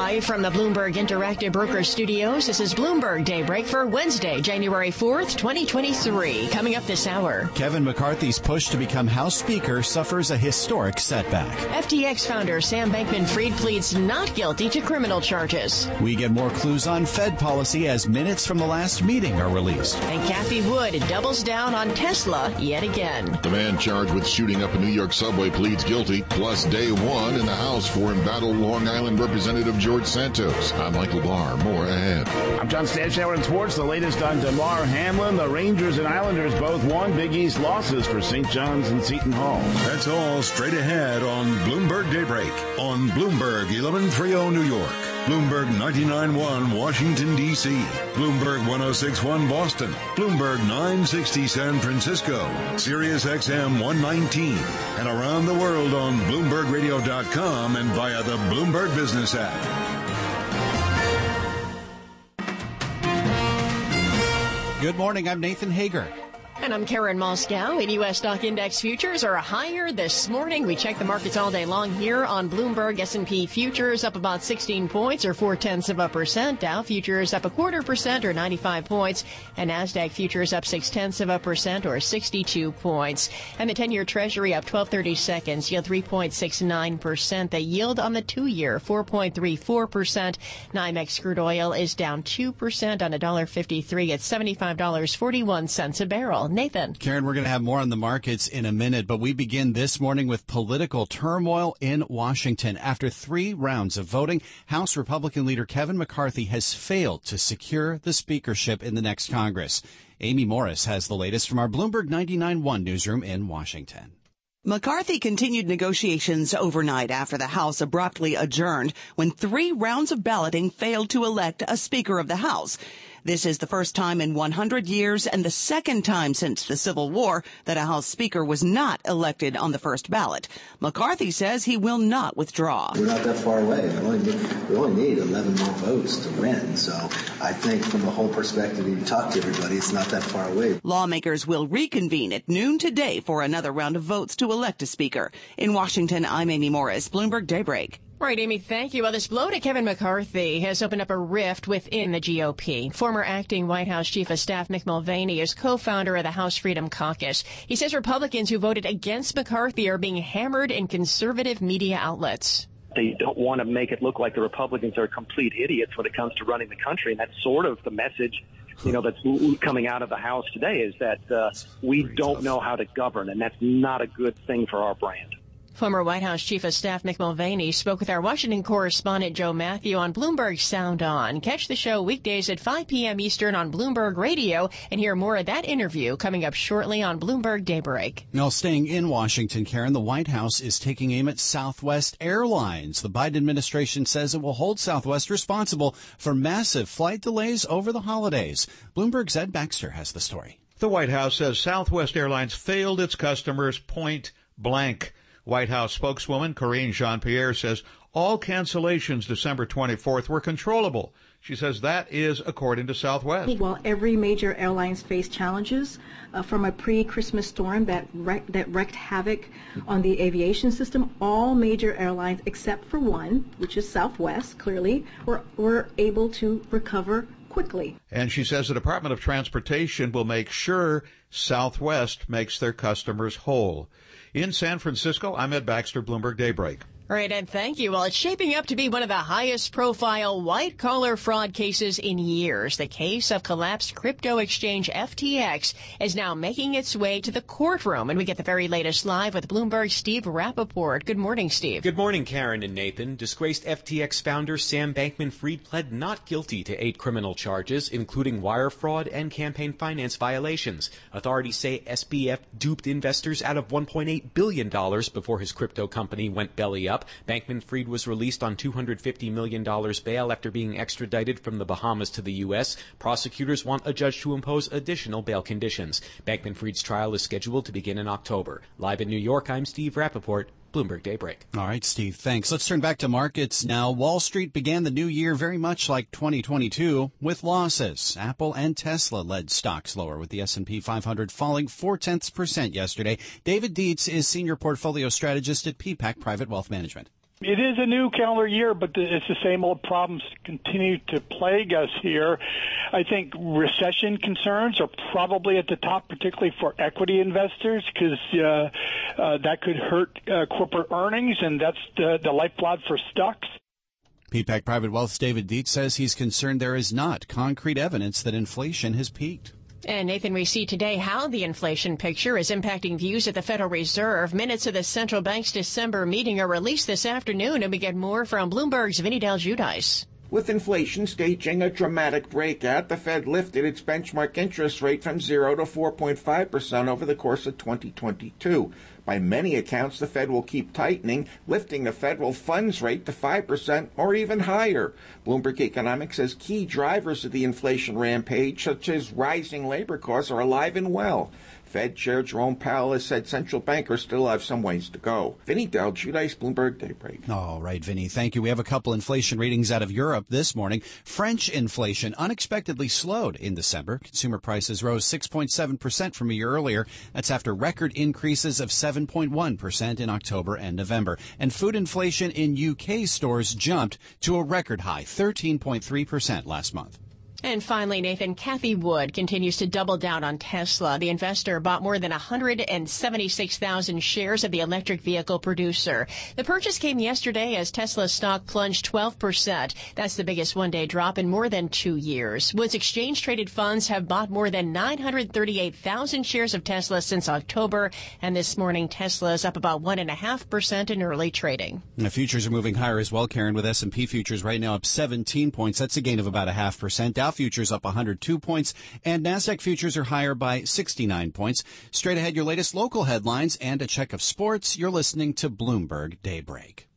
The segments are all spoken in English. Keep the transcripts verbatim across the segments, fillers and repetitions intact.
Live from the Bloomberg Interactive Broker Studios, this is Bloomberg Daybreak for Wednesday, January fourth, twenty twenty-three. Coming up this hour, Kevin McCarthy's push to become House Speaker suffers a historic setback. F T X founder Sam Bankman-Fried pleads not guilty to criminal charges. We get more clues on Fed policy as minutes from the last meeting are released. And Cathie Wood doubles down on Tesla yet again. The man charged with shooting up a New York subway pleads guilty, plus day one in the House for embattled Long Island Representative George Santos. I'm Michael Barr. More ahead. I'm John Stanshauer in sports. The latest on DeMar Hamlin. The Rangers and Islanders both won Big East losses for Saint John's and Seton Hall. That's all straight ahead on Bloomberg Daybreak on Bloomberg eleven thirty New York, Bloomberg ninety-nine point one Washington, D C, Bloomberg one oh six point one Boston, Bloomberg nine sixty San Francisco, Sirius X M one nineteen, and around the world on Bloomberg Radio dot com and via the Bloomberg Business app. Good morning, I'm Nathan Hager. And I'm Karen Moscow. And U S stock index futures are higher this morning. We check the markets all day long here on Bloomberg. S and P futures up about sixteen points or four-tenths of a percent. Dow futures up a quarter percent or ninety-five points. And NASDAQ futures up six-tenths of a percent or sixty-two points. And the ten-year Treasury up twelve thirty-seconds, yield three point six nine percent. The yield on the two-year, four point three four percent. NYMEX crude oil is down two percent on one dollar fifty-three at seventy-five dollars and forty-one cents a barrel. Nathan. Karen, we're going to have more on the markets in a minute, but we begin this morning with political turmoil in Washington. After three rounds of voting, House Republican leader Kevin McCarthy has failed to secure the speakership in the next Congress. Amy Morris has the latest from our Bloomberg ninety-nine point one newsroom in Washington. McCarthy continued negotiations overnight after the House abruptly adjourned when three rounds of balloting failed to elect a Speaker of the House. This is the first time in one hundred years and the second time since the Civil War that a House Speaker was not elected on the first ballot. McCarthy says he will not withdraw. We're not that far away. We only need, we only need eleven more votes to win. So I think from the whole perspective, you talk to everybody, it's not that far away. Lawmakers will reconvene at noon today for another round of votes to elect a Speaker. In Washington, I'm Amy Morris, Bloomberg Daybreak. Right, Amy, thank you. Well, this blow to Kevin McCarthy has opened up a rift within the G O P. Former acting White House Chief of Staff Mick Mulvaney is co-founder of the House Freedom Caucus. He says Republicans who voted against McCarthy are being hammered in conservative media outlets. They don't want to make it look like the Republicans are complete idiots when it comes to running the country, and that's sort of the message, you know, that's coming out of the House today, is that uh, we don't know how to govern, and that's not a good thing for our brand. Former White House Chief of Staff Mick Mulvaney spoke with our Washington correspondent Joe Matthew on Bloomberg Sound On. Catch the show weekdays at five p.m. Eastern on Bloomberg Radio and hear more of that interview coming up shortly on Bloomberg Daybreak. Now, staying in Washington, Karen, the White House is taking aim at Southwest Airlines. The Biden administration says it will hold Southwest responsible for massive flight delays over the holidays. Bloomberg's Ed Baxter has the story. The White House says Southwest Airlines failed its customers point blank. White House spokeswoman Karine Jean-Pierre says all cancellations December twenty-fourth were controllable. She says that is according to Southwest. While every major airlines faced challenges uh, from a pre-Christmas storm that, wreck, that wreaked havoc on the aviation system, all major airlines except for one, which is Southwest, clearly, were, were able to recover quickly. And she says the Department of Transportation will make sure Southwest makes their customers whole. In San Francisco, I'm Ed Baxter, Bloomberg Daybreak. All right, Ed, thank you. Well, it's shaping up to be one of the highest-profile white-collar fraud cases in years. The case of collapsed crypto exchange F T X is now making its way to the courtroom, and we get the very latest live with Bloomberg's Steve Rappaport. Good morning, Steve. Good morning, Karen and Nathan. Disgraced F T X founder Sam Bankman-Fried pled not guilty to eight criminal charges, including wire fraud and campaign finance violations. Authorities say S B F duped investors out of one point eight billion dollars before his crypto company went belly up. Bankman-Fried was released on two hundred fifty million dollars bail after being extradited from the Bahamas to the U S. Prosecutors want a judge to impose additional bail conditions. Bankman-Fried's trial is scheduled to begin in October. Live in New York, I'm Steve Rappaport, Bloomberg Daybreak. All right, Steve, thanks. Let's turn back to markets now. Wall Street began the new year very much like twenty twenty-two with losses. Apple and Tesla led stocks lower, with the S and P five hundred falling four-tenths percent yesterday. David Dietz is senior portfolio strategist at P PAC Private Wealth Management. It is a new calendar year, but it's the same old problems continue to plague us here. I think recession concerns are probably at the top, particularly for equity investors, because uh, uh, that could hurt uh, corporate earnings, and that's the, the lifeblood for stocks. P PAC Private Wealth's David Dietz says he's concerned there is not concrete evidence that inflation has peaked. And Nathan, we see today how the inflation picture is impacting views at the Federal Reserve. Minutes of the central bank's December meeting are released this afternoon, and we get more from Bloomberg's Vinny Del Giudice. With inflation staging a dramatic breakout, the Fed lifted its benchmark interest rate from zero to four point five percent over the course of twenty twenty-two. By many accounts, the Fed will keep tightening, lifting the federal funds rate to five percent or even higher. Bloomberg Economics says key drivers of the inflation rampage, such as rising labor costs, are alive and well. Fed Chair Jerome Powell has said central bankers still have some ways to go. Vinny Del Giudice, Bloomberg Daybreak. All right, Vinny, thank you. We have a couple inflation readings out of Europe this morning. French inflation unexpectedly slowed in December. Consumer prices rose six point seven percent from a year earlier. That's after record increases of seven point one percent in October and November. And food inflation in U K stores jumped to a record high, thirteen point three percent last month. And finally, Nathan, Cathie Wood continues to double down on Tesla. The investor bought more than one hundred seventy-six thousand shares of the electric vehicle producer. The purchase came yesterday as Tesla's stock plunged twelve percent. That's the biggest one-day drop in more than two years. Wood's exchange-traded funds have bought more than nine hundred thirty-eight thousand shares of Tesla since October. And this morning, Tesla is up about one point five percent in early trading. The futures are moving higher as well, Karen, with S and P futures right now up seventeen points. That's a gain of about a half percent. Dow futures up one hundred two points, and NASDAQ futures are higher by sixty-nine points. Straight ahead, your latest local headlines and a check of sports. You're listening to Bloomberg Daybreak.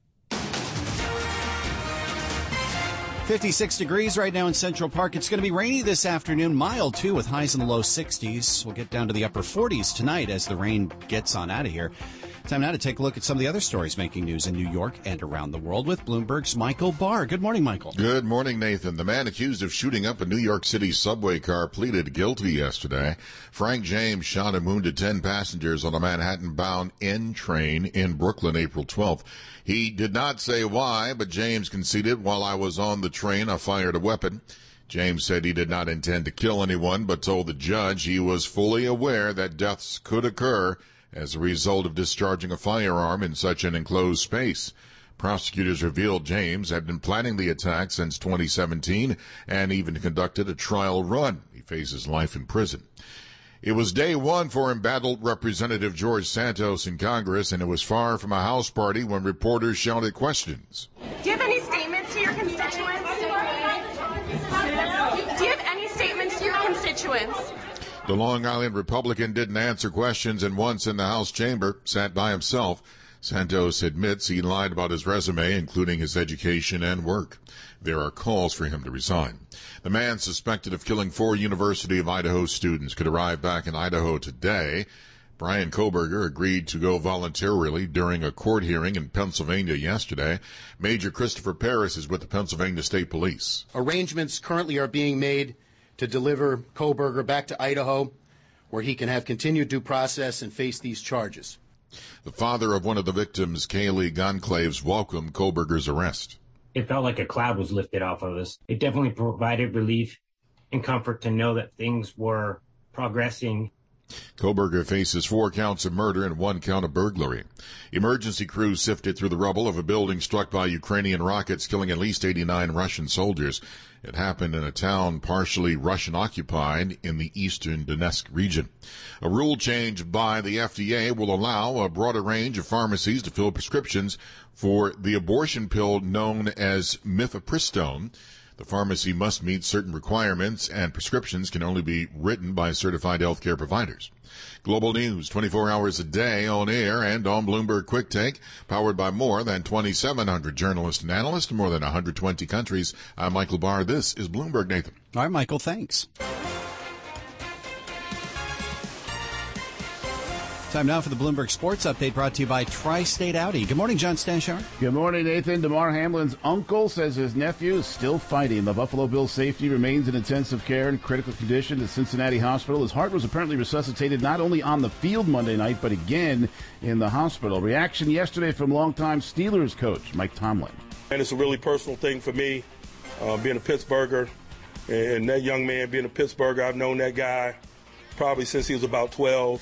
fifty-six degrees right now in Central Park. It's going to be rainy this afternoon, mild too, with highs in the low sixties. We'll get down to the upper forties tonight as the rain gets on out of here. Time now to take a look at some of the other stories making news in New York and around the world with Bloomberg's Michael Barr. Good morning, Michael. Good morning, Nathan. The man accused of shooting up a New York City subway car pleaded guilty yesterday. Frank James shot and wounded ten passengers on a Manhattan-bound N train in Brooklyn April twelfth. He did not say why, but James conceded, "While I was on the train, I fired a weapon." James said he did not intend to kill anyone, but told the judge he was fully aware that deaths could occur as a result of discharging a firearm in such an enclosed space. Prosecutors revealed James had been planning the attack since twenty seventeen and even conducted a trial run. He faces life in prison. It was day one for embattled Representative George Santos in Congress, and it was far from a house party when reporters shouted questions. Do you have any statements to your constituents? Do you have any statements to your constituents? The Long Island Republican didn't answer questions and once in the House chamber sat by himself. Santos admits he lied about his resume, including his education and work. There are calls for him to resign. The man suspected of killing four University of Idaho students could arrive back in Idaho today. Brian Kohberger agreed to go voluntarily during a court hearing in Pennsylvania yesterday. Major Christopher Paris is with the Pennsylvania State Police. Arrangements currently are being made to deliver Kohberger back to Idaho, where he can have continued due process and face these charges. The father of one of the victims, Kaylee Gonclaves, welcomed Kohberger's arrest. It felt like a cloud was lifted off of us. It definitely provided relief and comfort to know that things were progressing. Kohberger faces four counts of murder and one count of burglary. Emergency crews sifted through the rubble of a building struck by Ukrainian rockets, killing at least eighty-nine Russian soldiers. It happened in a town partially Russian-occupied in the eastern Donetsk region. A rule change by the F D A will allow a broader range of pharmacies to fill prescriptions for the abortion pill known as mifepristone. The pharmacy must meet certain requirements, and prescriptions can only be written by certified healthcare providers. Global news, twenty-four hours a day on air and on Bloomberg Quick Take, powered by more than twenty-seven hundred journalists and analysts in more than one hundred twenty countries. I'm Michael Barr. This is Bloomberg, Nathan. All right, Michael, thanks. Time now for the Bloomberg Sports Update, brought to you by Tri-State Audi. Good morning, John Stashower. Good morning, Nathan. Damar Hamlin's uncle says his nephew is still fighting. The Buffalo Bills safety remains in intensive care in critical condition at Cincinnati Hospital. His heart was apparently resuscitated not only on the field Monday night, but again in the hospital. Reaction yesterday from longtime Steelers coach Mike Tomlin. And it's a really personal thing for me, uh, being a Pittsburgher, and that young man being a Pittsburgher. I've known that guy probably since he was about twelve.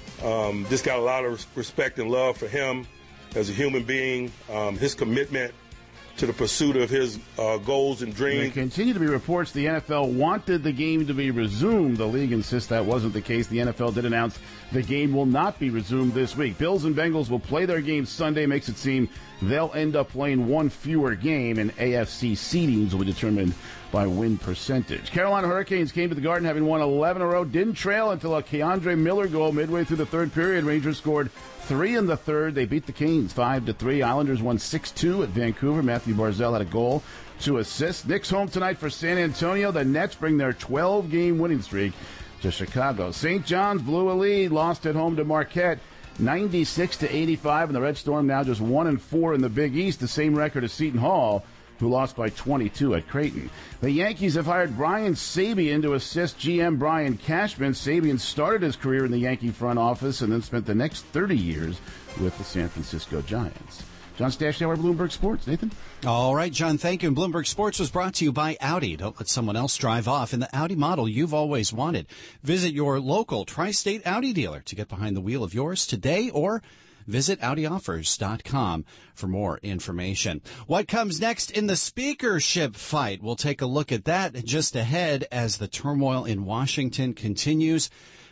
Um, just got a lot of respect and love for him as a human being, um, his commitment to the pursuit of his uh, goals and dreams. There continue to be reports the N F L wanted the game to be resumed. The league insists that wasn't the case. The N F L did announce the game will not be resumed this week. Bills and Bengals will play their game Sunday. Makes it seem they'll end up playing one fewer game, and A F C seedings will be determined by win percentage. Carolina Hurricanes came to the Garden having won eleven in a row, didn't trail until a Keandre Miller goal midway through the third period. Rangers scored three in the third. They beat the Canes five to three. Islanders won six two at Vancouver. Matthew Barzal had a goal, two assists. Knicks home tonight for San Antonio. The Nets bring their twelve-game winning streak to Chicago. Saint John's blew a lead, lost at home to Marquette ninety-six to eighty-five, and the Red Storm now just one and four in the Big East, the same record as Seton Hall, who lost by twenty-two at Creighton. The Yankees have hired Brian Sabean to assist G M Brian Cashman. Sabean started his career in the Yankee front office and then spent the next thirty years with the San Francisco Giants. John Stashower, Bloomberg Sports. Nathan? All right, John, thank you. And Bloomberg Sports was brought to you by Audi. Don't let someone else drive off in the Audi model you've always wanted. Visit your local Tri-State Audi dealer to get behind the wheel of yours today, or visit Audi Offers dot com for more information. What comes next in the speakership fight? We'll take a look at that just ahead as the turmoil in Washington continues.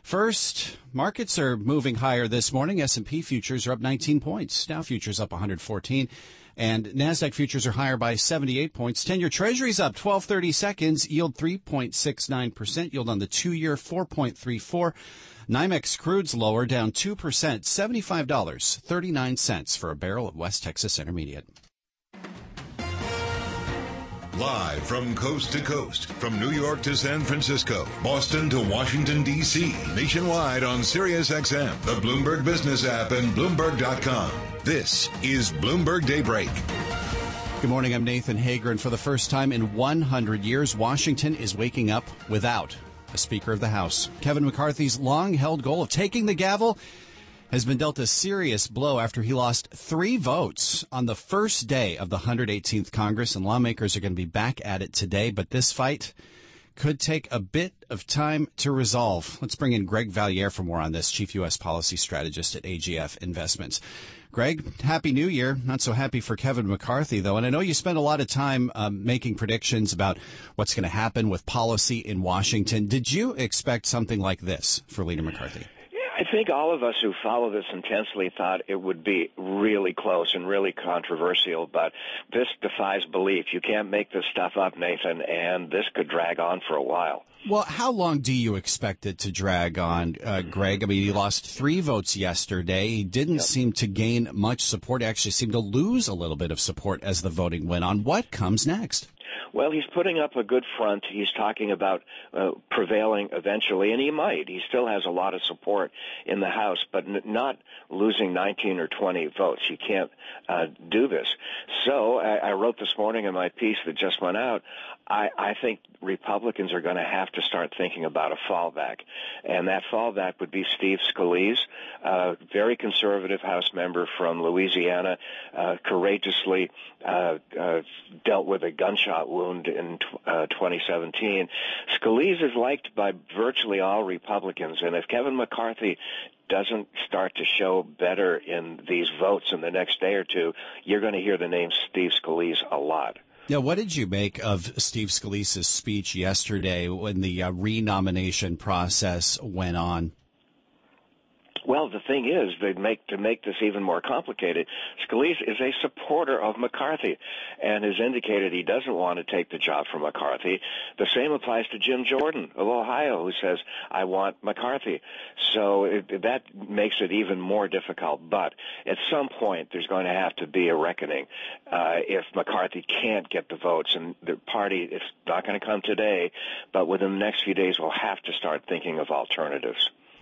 First, markets are moving higher this morning. S and P futures are up nineteen points. Dow futures up one hundred fourteen. And NASDAQ futures are higher by seventy-eight points. ten-year Treasury's up twelve thirty seconds. Yield three point six nine percent. Yield on the two-year four point three four. NYMEX crude's lower, down two percent, seventy-five dollars and thirty-nine cents for a barrel of West Texas Intermediate. Live from coast to coast, from New York to San Francisco, Boston to Washington, D C, nationwide on Sirius X M, the Bloomberg Business app, and Bloomberg dot com. This is Bloomberg Daybreak. Good morning, I'm Nathan Hager, and for the first time in one hundred years, Washington is waking up without a Speaker of the House. Kevin McCarthy's long-held goal of taking the gavel has been dealt a serious blow after he lost three votes on the first day of the one hundred eighteenth Congress, and lawmakers are going to be back at it today. But this fight could take a bit of time to resolve. Let's bring in Greg Valliere for more on this, Chief U S Policy Strategist at A G F Investments. Greg, Happy New Year. Not so happy for Kevin McCarthy, though. And I know you spent a lot of time um, making predictions about what's going to happen with policy in Washington. Did you expect something like this for Leader McCarthy? I think all of us who follow this intensely thought it would be really close and really controversial, but this defies belief. You can't make this stuff up, Nathan, and this could drag on for a while. Well, how long do you expect it to drag on, uh, Greg? I mean, he lost three votes yesterday. He didn't yep. seem to gain much support. He actually seemed to lose a little bit of support as the voting went on. What comes next? Well, he's putting up a good front. He's talking about uh, prevailing eventually, and he might. He still has a lot of support in the House, but n- not losing nineteen or twenty votes. He can't uh, do this. So I, I wrote this morning in my piece that just went out, I, I think Republicans are going to have to start thinking about a fallback, and that fallback would be Steve Scalise, a very conservative House member from Louisiana, uh, courageously uh, uh, dealt with a gunshot wound in uh, twenty seventeen. Scalise is liked by virtually all Republicans, and if Kevin McCarthy doesn't start to show better in these votes in the next day or two, you're going to hear the name Steve Scalise a lot. Now, what did you make of Steve Scalise's speech yesterday when the uh, renomination process went on? Well, the thing is, they make to make this even more complicated, Scalise is a supporter of McCarthy and has indicated he doesn't want to take the job from McCarthy. The same applies to Jim Jordan of Ohio, who says, I want McCarthy. So it, that makes it even more difficult. But at some point, there's going to have to be a reckoning uh, if McCarthy can't get the votes. And the party, it's not going to come today, but within the next few days, we'll have to start thinking of alternatives.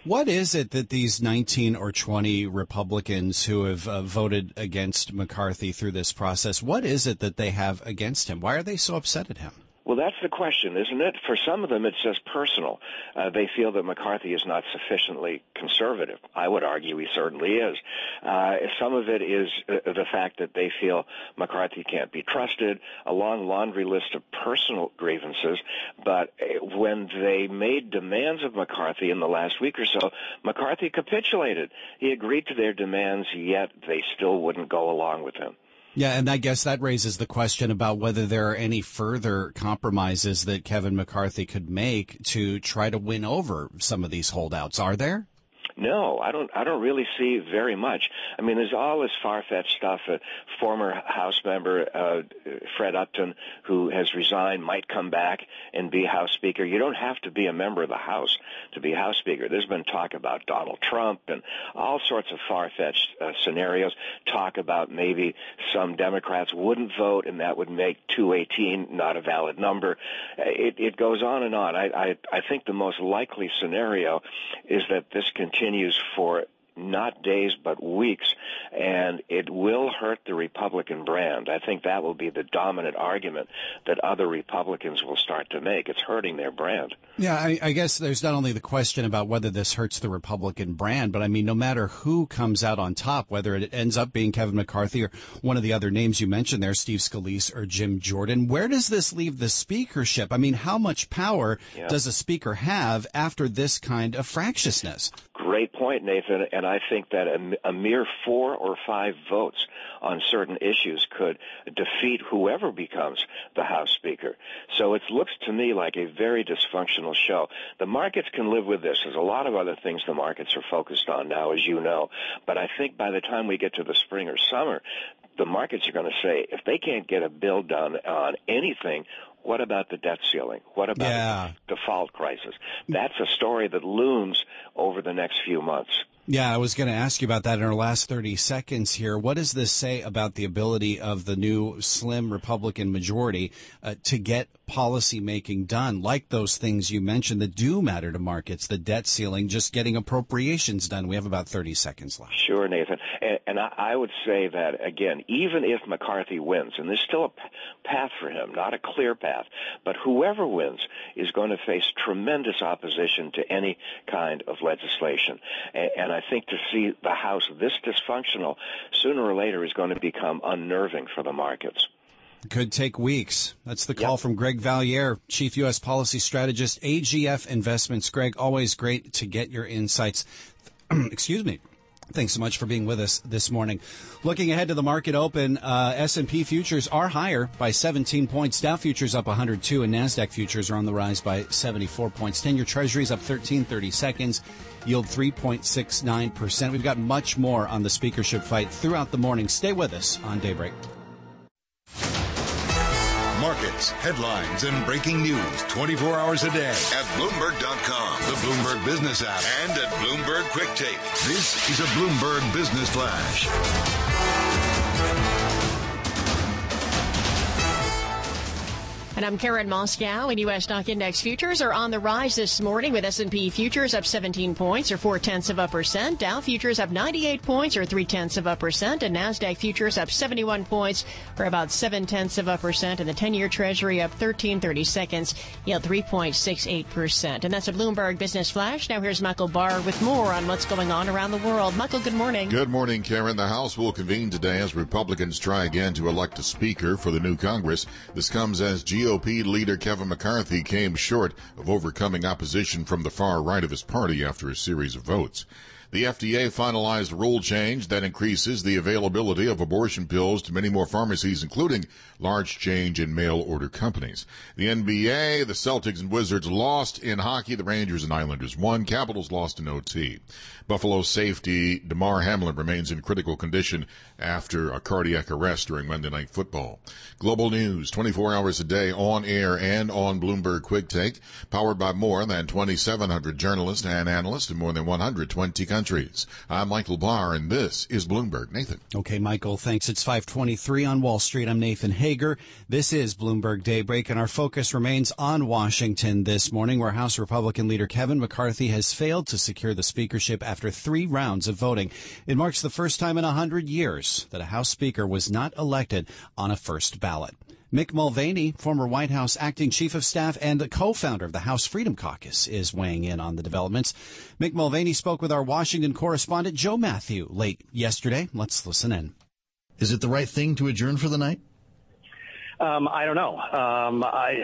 What is it that these nineteen or twenty Republicans who have uh, voted against McCarthy through this process, what is it that they have against him? Why are they so upset at him? Well, that's the question, isn't it? For some of them, it's just personal. Uh, they feel that McCarthy is not sufficiently conservative. I would argue he certainly is. Uh, some of it is uh, the fact that they feel McCarthy can't be trusted, a long laundry list of personal grievances. But when they made demands of McCarthy in the last week or so, McCarthy capitulated. He agreed to their demands, yet they still wouldn't go along with him. Yeah, and I guess that raises the question about whether there are any further compromises that Kevin McCarthy could make to try to win over some of these holdouts. Are there? No, I don't. I don't really see very much. I mean, there's all this far-fetched stuff. A former House member, uh, Fred Upton, who has resigned, might come back and be House Speaker. You don't have to be a member of the House to be House Speaker. There's been talk about Donald Trump and all sorts of far-fetched uh, scenarios. Talk about maybe some Democrats wouldn't vote, and that would make two eighteen not a valid number. It, it goes on and on. I, I, I think the most likely scenario is that this continues. Continues for not days but weeks, and it will hurt the Republican brand. I think that will be the dominant argument that other Republicans will start to make. It's hurting their brand. Yeah, I, I guess there's not only the question about whether this hurts the Republican brand, but I mean, no matter who comes out on top, whether it ends up being Kevin McCarthy or one of the other names you mentioned there, Steve Scalise or Jim Jordan, where does this leave the speakership? I mean, how much power yeah. does a speaker have after this kind of fractiousness? Great point, Nathan, and I think that a, a mere four or five votes on certain issues could defeat whoever becomes the House Speaker. So it looks to me like a very dysfunctional show. The markets can live with this. There's a lot of other things the markets are focused on now, as you know, but I think by the time we get to the spring or summer, the markets are going to say, if they can't get a bill done on anything, what about the debt ceiling? What about yeah. the default crisis? That's a story that looms over the next few months. Yeah, I was going to ask you about that in our last thirty seconds here. What does this say about the ability of the new slim Republican majority uh, to get policy making done, like those things you mentioned that do matter to markets, the debt ceiling, just getting appropriations done? We have about thirty seconds left. Sure, Nathan. And, and I, I would say that, again, even if McCarthy wins, and there's still a p- path for him, not a clear path, but whoever wins is going to face tremendous opposition to any kind of legislation. And, and I think to see the House this dysfunctional sooner or later is going to become unnerving for the markets. Could take weeks. That's the call yep. from Greg Valliere, Chief U S Policy Strategist, A G F Investments. Greg, always great to get your insights. Excuse me. Thanks so much for being with us this morning. Looking ahead to the market open, uh, S and P futures are higher by seventeen points. Dow futures up one hundred two, and NASDAQ futures are on the rise by seventy-four points. ten-year Treasuries up thirteen thirty seconds, yield three point six nine percent. We've got much more on the speakership fight throughout the morning. Stay with us on Daybreak. Markets, headlines, and breaking news twenty-four hours a day at Bloomberg dot com, the Bloomberg Business app, and at Bloomberg Quick Take. This is a Bloomberg Business Flash. And I'm Karen Moscow, and U S stock index futures are on the rise this morning with S and P futures up seventeen points or four-tenths of a percent. Dow futures up ninety-eight points or three-tenths of a percent. And NASDAQ futures up seventy-one points or about seven-tenths of a percent. And the ten-year Treasury up thirteen thirty seconds, yield three point six eight percent. And that's a Bloomberg Business Flash. Now here's Michael Barr with more on what's going on around the world. Michael, good morning. Good morning, Karen. The House will convene today as Republicans try again to elect a speaker for the new Congress. This comes as G O P leader Kevin McCarthy came short of overcoming opposition from the far right of his party after a series of votes. The F D A finalized a rule change that increases the availability of abortion pills to many more pharmacies, including large change and mail-order companies. The N B A, the Celtics and Wizards lost in hockey. The Rangers and Islanders won. Capitals lost in O T. Buffalo safety DeMar Hamlin remains in critical condition after a cardiac arrest during Monday Night Football. Global news, twenty-four hours a day, on air and on Bloomberg Quick Take, powered by more than twenty-seven hundred journalists and analysts in more than one hundred twenty countries. countries. I'm Michael Barr, and this is Bloomberg. Nathan. Okay, Michael, thanks. It's five twenty-three on Wall Street. I'm Nathan Hager. This is Bloomberg Daybreak, and our focus remains on Washington this morning, where House Republican leader Kevin McCarthy has failed to secure the speakership after three rounds of voting. It marks the first time in one hundred years that a House Speaker was not elected on a first ballot. Mick Mulvaney, former White House acting chief of staff and co-founder of the House Freedom Caucus, is weighing in on the developments. Mick Mulvaney spoke with our Washington correspondent Joe Matthew late yesterday. Let's listen in. Is it the right thing to adjourn for the night? Um, I don't know. Um, I,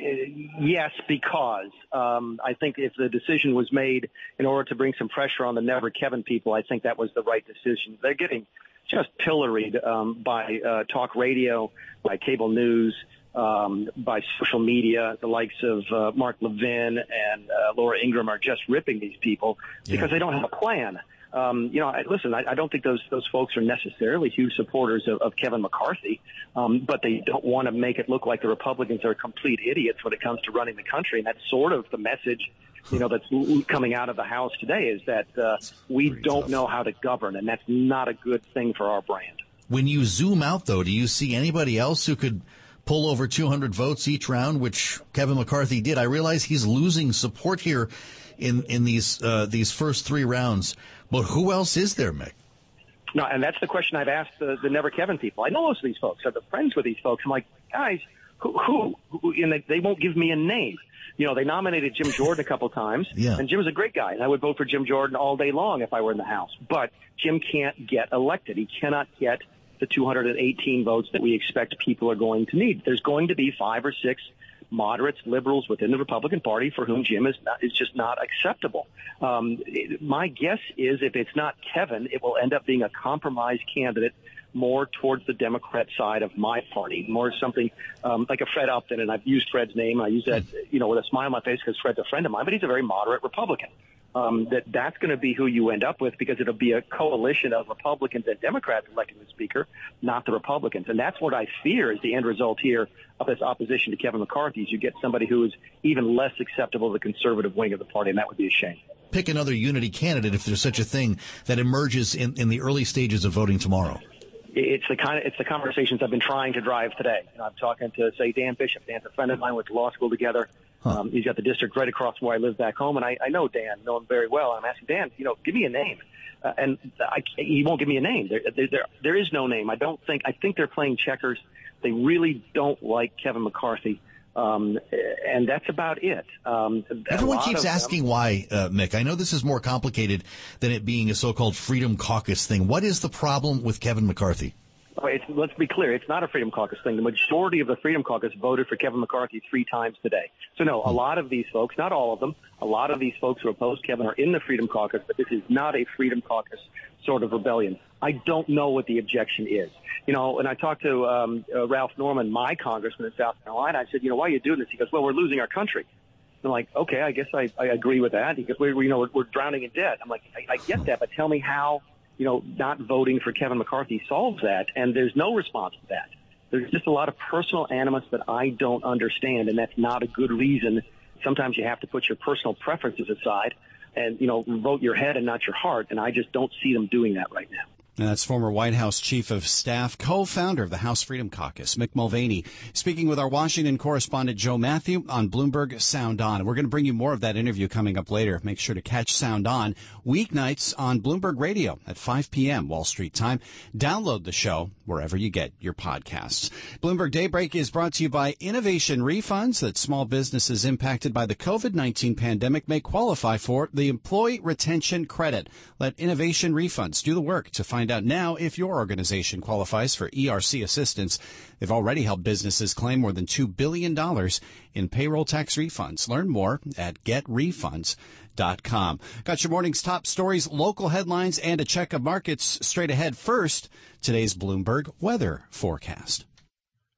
yes, because um, I think if the decision was made in order to bring some pressure on the Never Kevin people, I think that was the right decision. They're getting just pilloried um, by uh, talk radio, by cable news, um, by social media. The likes of uh, Mark Levin and uh, Laura Ingraham are just ripping these people because yeah. they don't have a plan. Um, you know, I, listen, I, I don't think those those folks are necessarily huge supporters of, of Kevin McCarthy, um, but they don't want to make it look like the Republicans are complete idiots when it comes to running the country. And that's sort of the message, you know, that's coming out of the House today is that uh, we don't tough. know how to govern, and that's not a good thing for our brand. When you zoom out, though, do you see anybody else who could pull over two hundred votes each round, which Kevin McCarthy did? I realize he's losing support here in in these uh, these first three rounds. But who else is there, Mick? No, and that's the question I've asked the, the Never Kevin people. I know most of these folks. I've been friends with these folks. I'm like, guys, who, who, who and they, they won't give me a name. You know, they nominated Jim Jordan a couple times, yeah. and Jim's a great guy, and I would vote for Jim Jordan all day long if I were in the House. But Jim can't get elected. He cannot get the two hundred eighteen votes that we expect people are going to need. There's going to be five or six moderates, liberals within the Republican Party for whom Jim is not, is just not acceptable. Um, it, my guess is if it's not Kevin, it will end up being a compromise candidate more towards the Democrat side of my party, more something um, like a Fred Upton, and I've used Fred's name. I use that, you know, with a smile on my face because Fred's a friend of mine, but he's a very moderate Republican. Um, that that's going to be who you end up with because it'll be a coalition of Republicans and Democrats electing the speaker, not the Republicans. And that's what I fear is the end result here of this opposition to Kevin McCarthy is you get somebody who is even less acceptable to the conservative wing of the party, and that would be a shame. Pick another unity candidate if there's such a thing that emerges in, in the early stages of voting tomorrow. It's the kind of it's the conversations I've been trying to drive today. You know, I'm talking to, say, Dan Bishop. Dan's a friend of mine. Went to law school together. Huh. Um, he's got the district right across from where I live back home, and I, I know Dan, know him very well. I'm asking Dan, you know, give me a name, uh, and I, he won't give me a name. There, there, there, there is no name. I don't think. I think they're playing checkers. They really don't like Kevin McCarthy. Um, and that's about it. Um, Everyone keeps asking them, why, uh, Mick. I know this is more complicated than it being a so-called Freedom Caucus thing. What is the problem with Kevin McCarthy? It's, let's be clear. It's not a Freedom Caucus thing. The majority of the Freedom Caucus voted for Kevin McCarthy three times today. So, no, a lot of these folks, not all of them, a lot of these folks who oppose Kevin are in the Freedom Caucus, but this is not a Freedom Caucus sort of rebellion. I don't know what the objection is. You know, when I talked to um, uh, Ralph Norman, my congressman in South Carolina, I said, you know, why are you doing this? He goes, well, we're losing our country. I'm like, okay, I guess I, I agree with that. He goes, we, we, you know, we're, we're drowning in debt. I'm like, I, I get that, but tell me how, you know, not voting for Kevin McCarthy solves that. And there's no response to that. There's just a lot of personal animus that I don't understand, and that's not a good reason. Sometimes you have to put your personal preferences aside and, you know, vote your head and not your heart, and I just don't see them doing that right now. And that's former White House Chief of Staff, co-founder of the House Freedom Caucus, Mick Mulvaney, speaking with our Washington correspondent Joe Matthew on Bloomberg Sound On. We're going to bring you more of that interview coming up later. Make sure to catch Sound On weeknights on Bloomberg Radio at five p.m. Wall Street time. Download the show wherever you get your podcasts. Bloomberg Daybreak is brought to you by Innovation Refunds that small businesses impacted by the covid nineteen pandemic may qualify for the Employee Retention Credit. Let Innovation Refunds do the work to find out now if your organization qualifies for E R C assistance. They've already helped businesses claim more than two billion dollars in payroll tax refunds. Learn more at get refunds dot com. Got your morning's top stories, local headlines, and a check of markets straight ahead. First, today's Bloomberg weather forecast.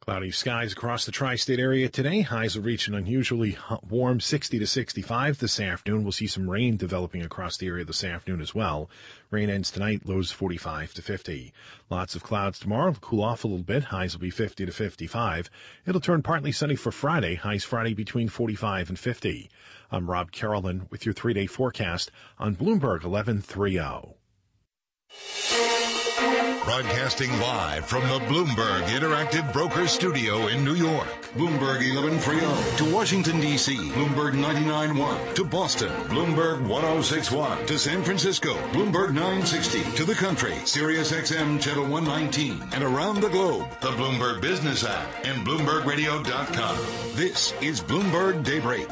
Cloudy skies across the tri-state area today. Highs will reach an unusually warm sixty to sixty-five this afternoon. We'll see some rain developing across the area this afternoon as well. Rain ends tonight, lows forty-five to fifty. Lots of clouds tomorrow. It'll cool off a little bit. Highs will be fifty to fifty-five. It'll turn partly sunny for Friday. Highs Friday between forty-five and fifty. I'm Rob Carolyn with your three-day forecast on Bloomberg eleven thirty. Broadcasting live from the Bloomberg Interactive Brokers Studio in New York. Bloomberg eleven thirty to Washington, D C. Bloomberg ninety-nine point one to Boston. Bloomberg ten sixty-one to San Francisco. Bloomberg nine sixty to the country. Sirius X M Channel one nineteen. And around the globe, the Bloomberg Business app and Bloomberg Radio dot com. This is Bloomberg Daybreak.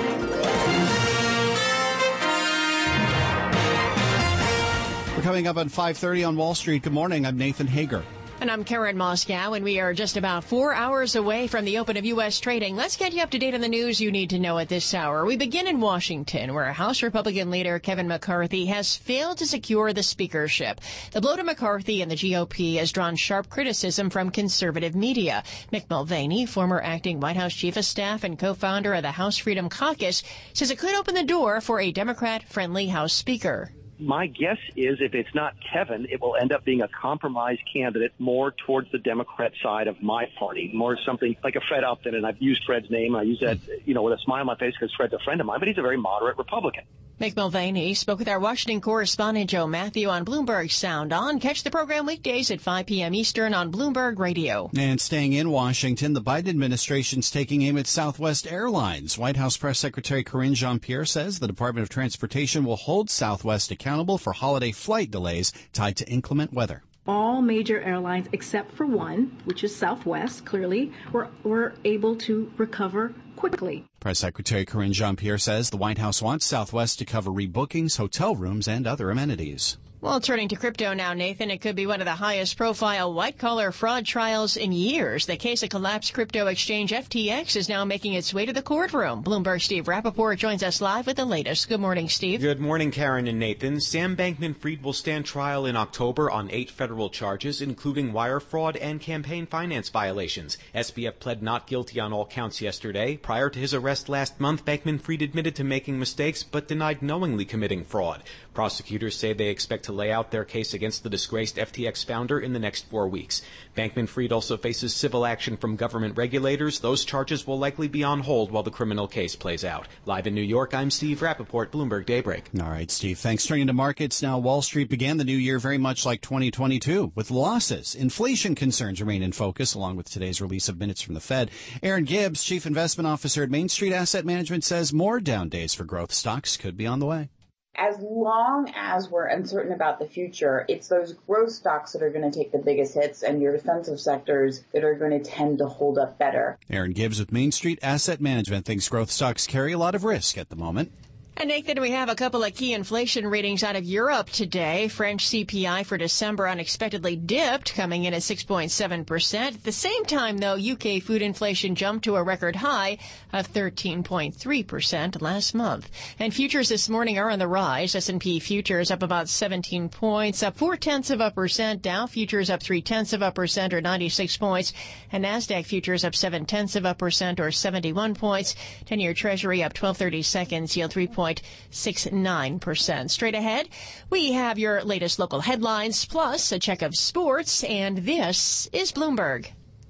We're coming up on five thirty on Wall Street. Good morning. I'm Nathan Hager. And I'm Karen Moscow, and we are just about four hours away from the open of U S trading. Let's get you up to date on the news you need to know at this hour. We begin in Washington, where House Republican leader Kevin McCarthy has failed to secure the speakership. The blow to McCarthy and the G O P has drawn sharp criticism from conservative media. Mick Mulvaney, former acting White House chief of staff and co-founder of the House Freedom Caucus, says it could open the door for a Democrat-friendly House Speaker. My guess is if it's not Kevin, it will end up being a compromise candidate more towards the Democrat side of my party, more something like a Fred Upton. And I've used Fred's name. I use that, you know, with a smile on my face because Fred's a friend of mine, but he's a very moderate Republican. Mick Mulvaney spoke with our Washington correspondent Joe Matthew on Bloomberg Sound On. Catch the program weekdays at five p.m. Eastern on Bloomberg Radio. And staying in Washington, the Biden administration's taking aim at Southwest Airlines. White House Press Secretary Karine Jean-Pierre says the Department of Transportation will hold Southwest accountable for holiday flight delays tied to inclement weather. All major airlines, except for one, which is Southwest, clearly, were, were able to recover quickly. Press Secretary Karine Jean-Pierre says the White House wants Southwest to cover rebookings, hotel rooms, and other amenities. Well, turning to crypto now, Nathan, it could be one of the highest profile white-collar fraud trials in years. The case of collapsed crypto exchange F T X is now making its way to the courtroom. Bloomberg Steve Rappaport joins us live with the latest. Good morning, Steve. Good morning, Karen and Nathan. Sam Bankman-Fried will stand trial in October on eight federal charges, including wire fraud and campaign finance violations. S B F pled not guilty on all counts yesterday. Prior to his arrest last month, Bankman-Fried admitted to making mistakes but denied knowingly committing fraud. Prosecutors say they expect to lay out their case against the disgraced F T X founder in the next four weeks. Bankman-Fried also faces civil action from government regulators. Those charges will likely be on hold while the criminal case plays out. Live in New York, I'm Steve Rappaport, Bloomberg Daybreak. All right, Steve. Thanks. Turning to markets now. Wall Street began the new year very much like twenty twenty-two with losses. Inflation concerns remain in focus, along with today's release of minutes from the Fed. Aaron Gibbs, Chief Investment Officer at Main Street Asset Management, says more down days for growth stocks could be on the way. As long as we're uncertain about the future, it's those growth stocks that are going to take the biggest hits and your defensive sectors that are going to tend to hold up better. Aaron Gibbs with Main Street Asset Management thinks growth stocks carry a lot of risk at the moment. And Nathan, we have a couple of key inflation readings out of Europe today. French C P I for December unexpectedly dipped, coming in at six point seven percent. At the same time, though, U K food inflation jumped to a record high of thirteen point three percent last month. And futures this morning are on the rise. S and P futures up about seventeen points, up four-tenths of a percent. Dow futures up three-tenths of a percent, or ninety-six points. And NASDAQ futures up seven-tenths of a percent, or seventy-one points. ten-year Treasury up twelve thirty seconds, yield three point six nine percent. Straight ahead, we have your latest local headlines, plus a check of sports, and this is Bloomberg.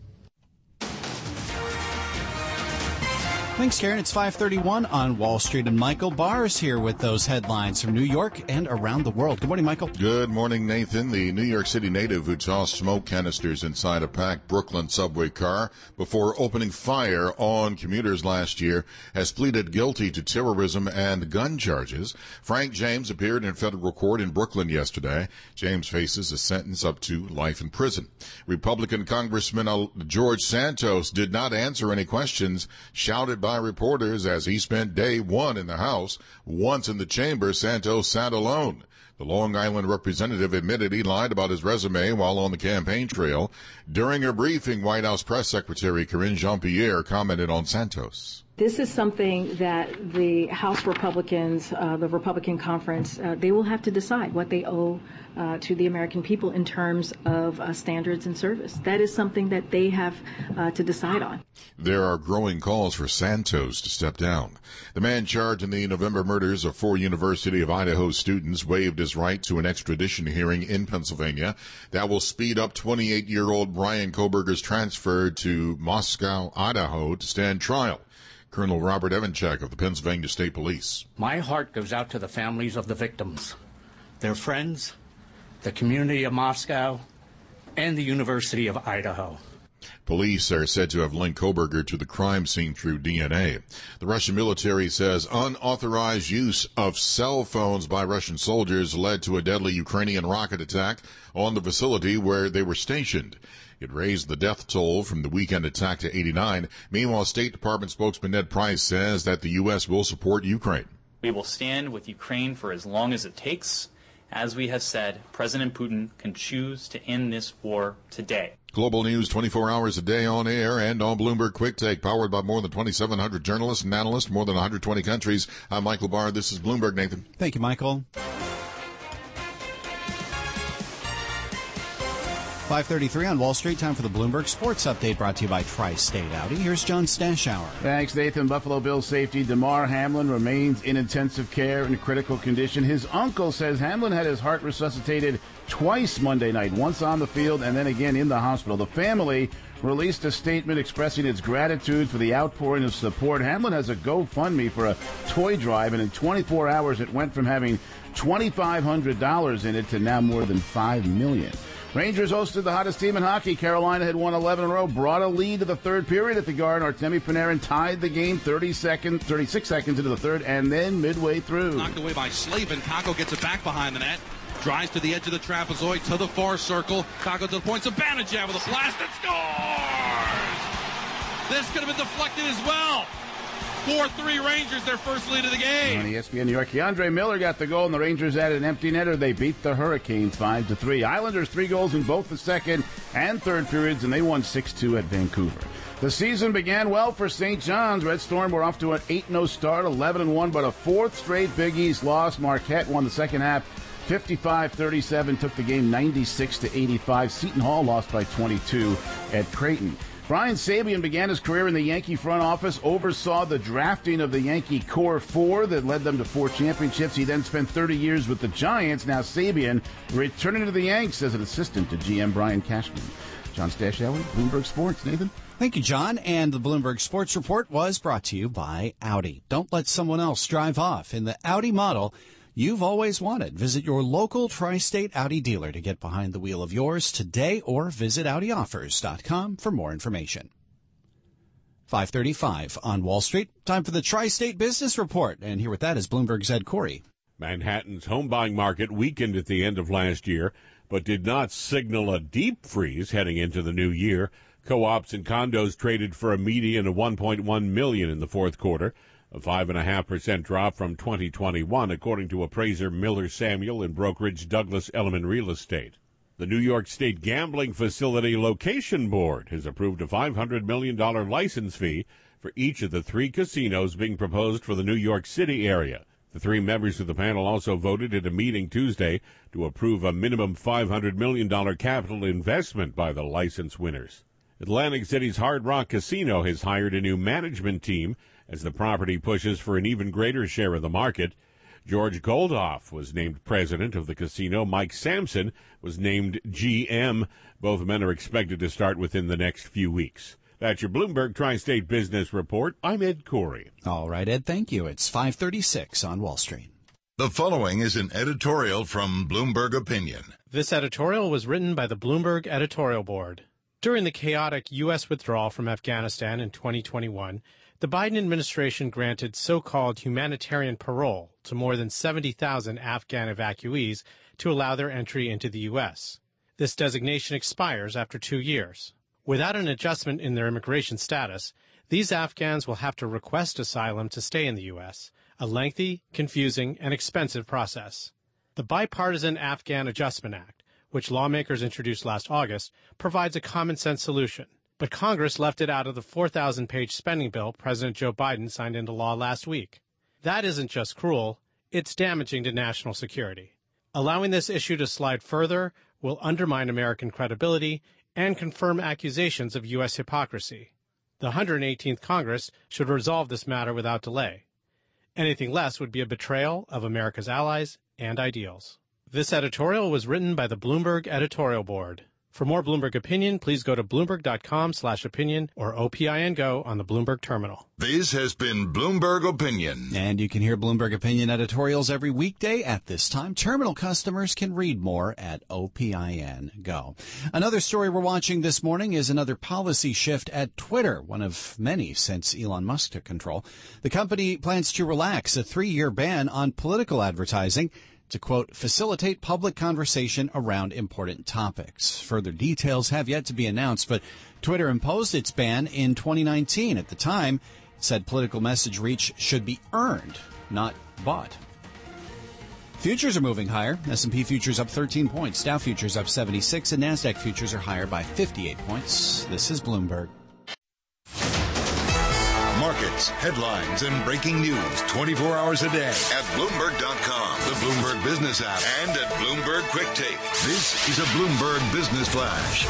Thanks, Karen. It's five thirty-one on Wall Street, and Michael Barr is here with those headlines from New York and around the world. Good morning, Michael. Good morning, Nathan. The New York City native who tossed smoke canisters inside a packed Brooklyn subway car before opening fire on commuters last year has pleaded guilty to terrorism and gun charges. Frank James appeared in federal court in Brooklyn yesterday. James faces a sentence up to life in prison. Republican Congressman George Santos did not answer any questions shouted by reporters as he spent day one in the House. Once in the chamber, Santos sat alone. The Long Island representative admitted he lied about his resume while on the campaign trail. During her briefing, White House Press Secretary Karine Jean-Pierre commented on Santos. This is something that the House Republicans, uh, the Republican conference, uh, they will have to decide what they owe uh, to the American people in terms of uh, standards and service. That is something that they have uh, to decide on. There are growing calls for Santos to step down. The man charged in the November murders of four University of Idaho students waived his right to an extradition hearing in Pennsylvania. That will speed up twenty-eight-year-old Bryan Kohberger's transfer to Moscow, Idaho to stand trial. Colonel Robert Evanchik of the Pennsylvania State Police. My heart goes out to the families of the victims, their friends, the community of Moscow, and the University of Idaho. Police are said to have linked Kohberger to the crime scene through D N A. The Russian military says unauthorized use of cell phones by Russian soldiers led to a deadly Ukrainian rocket attack on the facility where they were stationed. It raised the death toll from the weekend attack to eighty-nine. Meanwhile, State Department spokesman Ned Price says that the U S will support Ukraine. We will stand with Ukraine for as long as it takes. As we have said, President Putin can choose to end this war today. Global news twenty-four hours a day on air and on Bloomberg Quick Take, powered by more than twenty-seven hundred journalists and analysts, more than one hundred twenty countries. I'm Michael Barr. This is Bloomberg. Nathan. Thank you, Michael. five thirty-three on Wall Street. Time for the Bloomberg Sports Update, brought to you by Tri-State Audi. Here's John Stashower. Thanks, Nathan. Buffalo Bills safety Damar Hamlin remains in intensive care in critical condition. His uncle says Hamlin had his heart resuscitated twice Monday night, once on the field and then again in the hospital. The family released a statement expressing its gratitude for the outpouring of support. Hamlin has a GoFundMe for a toy drive, and in twenty-four hours it went from having two thousand five hundred dollars in it to now more than five million dollars. Rangers hosted the hottest team in hockey. Carolina had won eleven in a row, brought a lead to the third period at the Garden. Artemi Panarin tied the game thirty seconds, thirty-six seconds into the third, and then midway through. Knocked away by Slavin. Kakko gets it back behind the net. Drives to the edge of the trapezoid, to the far circle. Kakko to the point. Zibanejad with a blast and scores! This could have been deflected as well. four three Rangers, their first lead of the game. On E S P N New York, Keandre Miller got the goal, and the Rangers added an empty netter. They beat the Hurricanes five to three. Islanders three goals in both the second and third periods, and they won six two at Vancouver. The season began well for Saint John's. Red Storm were off to an eight and oh start, eleven and one, but a fourth straight Big East loss. Marquette won the second half fifty-five thirty-seven, took the game ninety-six to eighty-five. Seton Hall lost by twenty-two at Creighton. Brian Sabean began his career in the Yankee front office, oversaw the drafting of the Yankee core four that led them to four championships. He then spent thirty years with the Giants. Now Sabean returning to the Yanks as an assistant to G M Brian Cashman. John Stashower, Bloomberg Sports. Nathan? Thank you, John. And the Bloomberg Sports Report was brought to you by Audi. Don't let someone else drive off in the Audi model you've always wanted. Visit your local Tri-State Audi dealer to get behind the wheel of yours today, or visit Audi Offers dot com for more information. five thirty-five on Wall Street. Time for the Tri-State Business Report. And here with that is Bloomberg's Ed Corey. Manhattan's home buying market weakened at the end of last year, but did not signal a deep freeze heading into the new year. Co-ops and condos traded for a median of one point one million dollars in the fourth quarter. A five point five percent drop from twenty twenty-one, according to appraiser Miller Samuel and brokerage Douglas Elliman Real Estate. The New York State Gambling Facility Location Board has approved a five hundred million dollars license fee for each of the three casinos being proposed for the New York City area. The three members of the panel also voted at a meeting Tuesday to approve a minimum five hundred million dollars capital investment by the license winners. Atlantic City's Hard Rock Casino has hired a new management team as the property pushes for an even greater share of the market. George Goldoff was named president of the casino. Mike Sampson was named G M. Both men are expected to start within the next few weeks. That's your Bloomberg Tri-State Business Report. I'm Ed Corey. All right, Ed, thank you. It's five thirty-six on Wall Street. The following is an editorial from Bloomberg Opinion. This editorial was written by the Bloomberg Editorial Board. During the chaotic U S withdrawal from Afghanistan in twenty twenty-one, the Biden administration granted so-called humanitarian parole to more than seventy thousand Afghan evacuees to allow their entry into the U S. This designation expires after two years. Without an adjustment in their immigration status, these Afghans will have to request asylum to stay in the U S, a lengthy, confusing, and expensive process. The Bipartisan Afghan Adjustment Act, which lawmakers introduced last August, provides a common-sense solution, but but Congress left it out of the four thousand page spending bill President Joe Biden signed into law last week. That isn't just cruel, it's damaging to national security. Allowing this issue to slide further will undermine American credibility and confirm accusations of U S hypocrisy. The one hundred eighteenth Congress should resolve this matter without delay. Anything less would be a betrayal of America's allies and ideals. This editorial was written by the Bloomberg Editorial Board. For more Bloomberg opinion, please go to bloomberg.com slash opinion or O P I N Go on the Bloomberg terminal. This has been Bloomberg Opinion. And you can hear Bloomberg Opinion editorials every weekday at this time. Terminal customers can read more at O P I N Go. Another story we're watching this morning is another policy shift at Twitter, one of many since Elon Musk took control. The company plans to relax a three-year ban on political advertising to, quote, facilitate public conversation around important topics. Further details have yet to be announced, but Twitter imposed its ban in twenty nineteen. At the time, it said political message reach should be earned, not bought. Futures are moving higher. S and P futures up thirteen points. Dow futures up seventy-six, and NASDAQ futures are higher by fifty-eight points. This is Bloomberg. Markets, headlines, and breaking news twenty-four hours a day at Bloomberg dot com, the Bloomberg Business app, and at Bloomberg Quick Take. This is a Bloomberg Business Flash.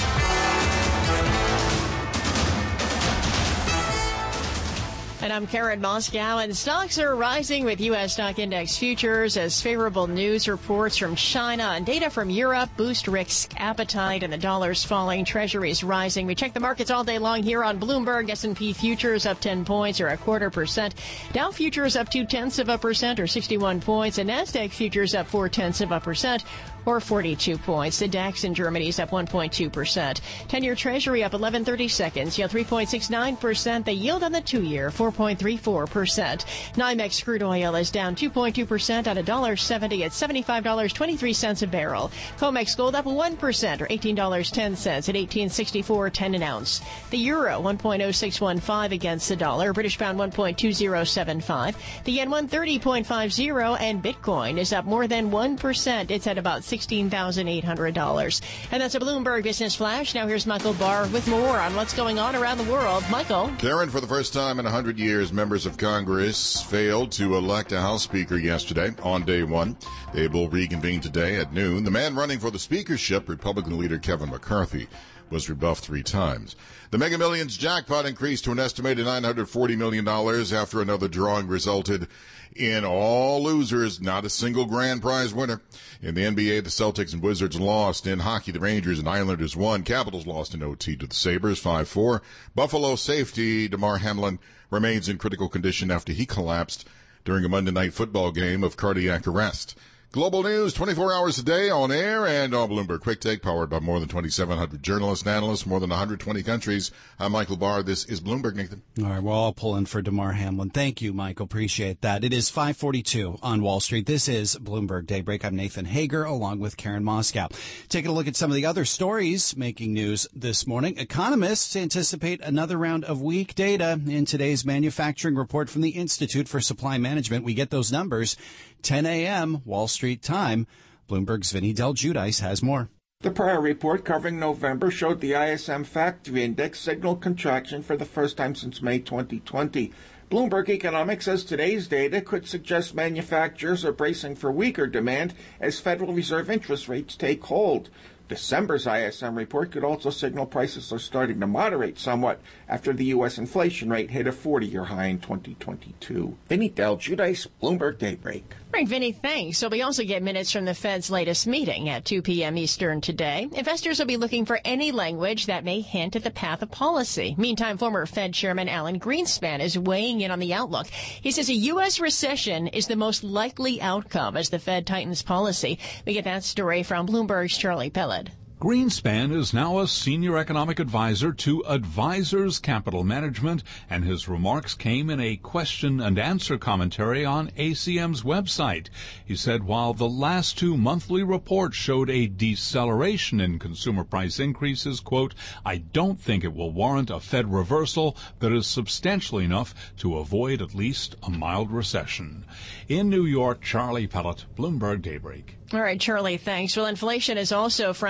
And I'm Karen Moscow, and stocks are rising with U S stock index futures as favorable news reports from China and data from Europe boost risk appetite, and the dollar's falling, treasuries rising. We check the markets all day long here on Bloomberg. S and P futures up ten points or a quarter percent. Dow futures up two tenths of a percent or sixty-one points, and NASDAQ futures up four tenths of a percent or forty-two points. The DAX in Germany is up one point two percent. ten-year Treasury up eleven thirty seconds, yield three point six nine percent. The yield on the two-year, four point three four percent. NYMEX crude oil is down two point two percent at one dollar seventy at seventy-five dollars and twenty-three cents a barrel. COMEX gold up one percent or eighteen dollars and ten cents at eighteen sixty-four ten an ounce. The euro, one point oh six one five against the dollar. British pound, one point two oh seven five. The yen, one thirty point five oh, and Bitcoin is up more than one percent. It's at about sixteen thousand eight hundred dollars. And that's a Bloomberg Business Flash. Now here's Michael Barr with more on what's going on around the world. Michael. Karen, for the first time in one hundred years, members of Congress failed to elect a House Speaker yesterday on day one. They will reconvene today at noon. The man running for the speakership, Republican leader Kevin McCarthy, was rebuffed three times. The Mega Millions jackpot increased to an estimated nine hundred forty million dollars after another drawing resulted in all losers, not a single grand prize winner. In the N B A, the Celtics and Wizards lost. In hockey, the Rangers and Islanders won. Capitals lost in O T to the Sabres, five four. Buffalo safety Damar Hamlin remains in critical condition after he collapsed during a Monday Night Football game of cardiac arrest. Global news twenty-four hours a day on air and on Bloomberg Quick Take, powered by more than twenty-seven hundred journalists and analysts, more than one hundred twenty countries. I'm Michael Barr. This is Bloomberg, Nathan. All right, we're all pulling for Damar Hamlin. Thank you, Michael. Appreciate that. It is five forty-two on Wall Street. This is Bloomberg Daybreak. I'm Nathan Hager, along with Karen Moscow. Taking a look at some of the other stories making news this morning. Economists anticipate another round of weak data in today's manufacturing report from the Institute for Supply Management. We get those numbers ten a.m. Wall Street time. Bloomberg's Vinny Del Giudice has more. The prior report covering November showed the I S M Factory Index signaled contraction for the first time since May twenty twenty. Bloomberg Economics says today's data could suggest manufacturers are bracing for weaker demand as Federal Reserve interest rates take hold. December's I S M report could also signal prices are starting to moderate somewhat after the U S inflation rate hit a forty-year high in twenty twenty-two. Vinny Del Giudice, Bloomberg Daybreak. Right, Vinny, thanks. So we also get minutes from the Fed's latest meeting at two p.m. Eastern today. Investors will be looking for any language that may hint at the path of policy. Meantime, former Fed Chairman Alan Greenspan is weighing in on the outlook. He says a U S recession is the most likely outcome as the Fed tightens policy. We get that story from Bloomberg's Charlie Pellet. Greenspan is now a senior economic advisor to Advisors Capital Management, and his remarks came in a question and answer commentary on A C M's website. He said while the last two monthly reports showed a deceleration in consumer price increases, quote, I don't think it will warrant a Fed reversal that is substantial enough to avoid at least a mild recession. In New York, Charlie Pellet, Bloomberg Daybreak. All right, Charlie, thanks. Well, inflation is also front and center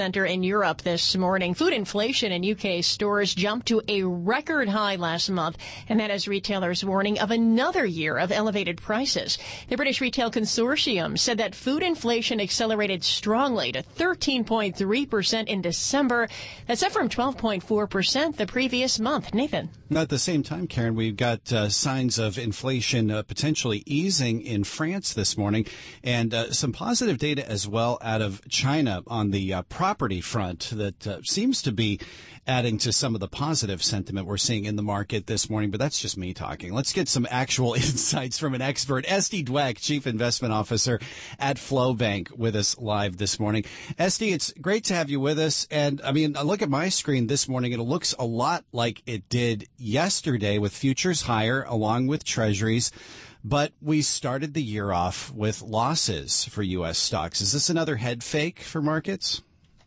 center in Europe this morning. Food inflation in U K stores jumped to a record high last month, and that has retailers warning of another year of elevated prices. The British Retail Consortium said that food inflation accelerated strongly to thirteen point three percent in December. That's up from twelve point four percent the previous month. Nathan. At the same time, Karen, we've got uh, signs of inflation uh, potentially easing in France this morning, and uh, some positive data as well out of China on the uh, property front that uh, seems to be adding to some of the positive sentiment we're seeing in the market this morning. But that's just me talking. Let's get some actual insights from an expert. Esty Dweck, Chief Investment Officer at Flowbank, with us live this morning. Esty, it's great to have you with us. And I mean, I look at my screen this morning, and it looks a lot like it did yesterday, with futures higher along with treasuries. But we started the year off with losses for U S stocks. Is this another head fake for markets?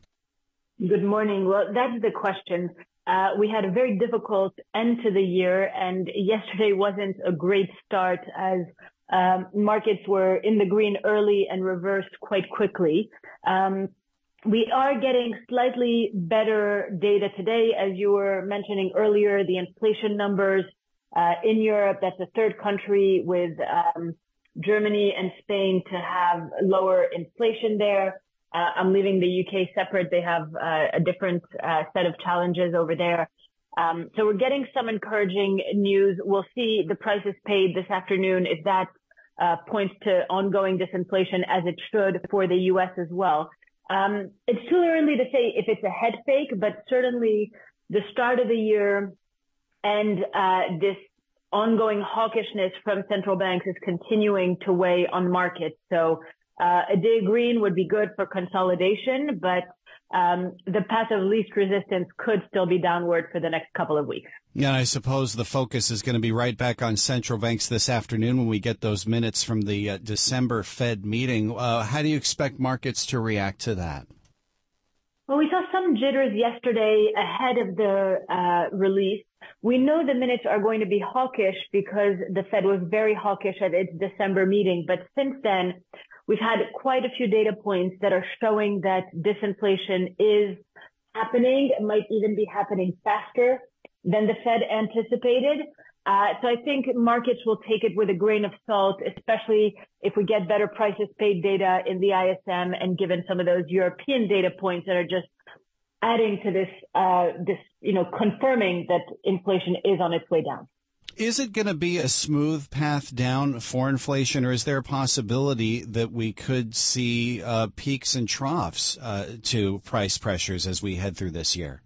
Good morning. Well, that's the question. Uh, we had a very difficult end to the year, and yesterday wasn't a great start as um, markets were in the green early and reversed quite quickly. Um, we are getting slightly better data today, as you were mentioning earlier, the inflation numbers uh, in Europe. That's the third country with um, Germany and Spain to have lower inflation there. Uh, I'm leaving the U K separate. They have uh, a different uh, set of challenges over there. Um, so we're getting some encouraging news. We'll see the prices paid this afternoon if that uh, points to ongoing disinflation, as it should for the U S as well. Um, it's too early to say if it's a head fake, but certainly the start of the year and uh, this ongoing hawkishness from central banks is continuing to weigh on markets. So Uh, a day green would be good for consolidation, but um, the path of least resistance could still be downward for the next couple of weeks. Yeah, I suppose the focus is going to be right back on central banks this afternoon when we get those minutes from the uh, December Fed meeting. Uh, how do you expect markets to react to that? Well, we saw some jitters yesterday ahead of the uh, release. We know the minutes are going to be hawkish because the Fed was very hawkish at its December meeting, but since then, we've had quite a few data points that are showing that disinflation is happening. It might even be happening faster than the Fed anticipated. Uh, so I think markets will take it with a grain of salt, especially if we get better prices paid data in the I S M and given some of those European data points that are just adding to this, uh, this, you know, confirming that inflation is on its way down. Is it going to be a smooth path down for inflation, or is there a possibility that we could see uh, peaks and troughs uh, to price pressures as we head through this year?